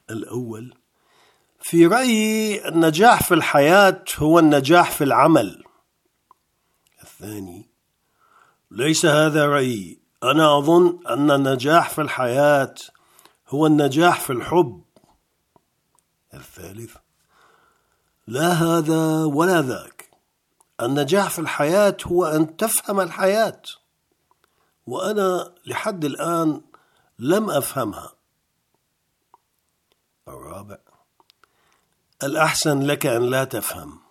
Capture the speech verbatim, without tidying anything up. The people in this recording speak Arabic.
الأول: في رأيي النجاح في الحياة هو النجاح في العمل. الثاني: ليس هذا رأيي، أنا أظن أن النجاح في الحياة هو النجاح في الحب. الثالث: لا هذا ولا ذاك، النجاح في الحياة هو أن تفهم الحياة، وأنا لحد الآن لم أفهمها. الرابع: الأحسن لك أن لا تفهم.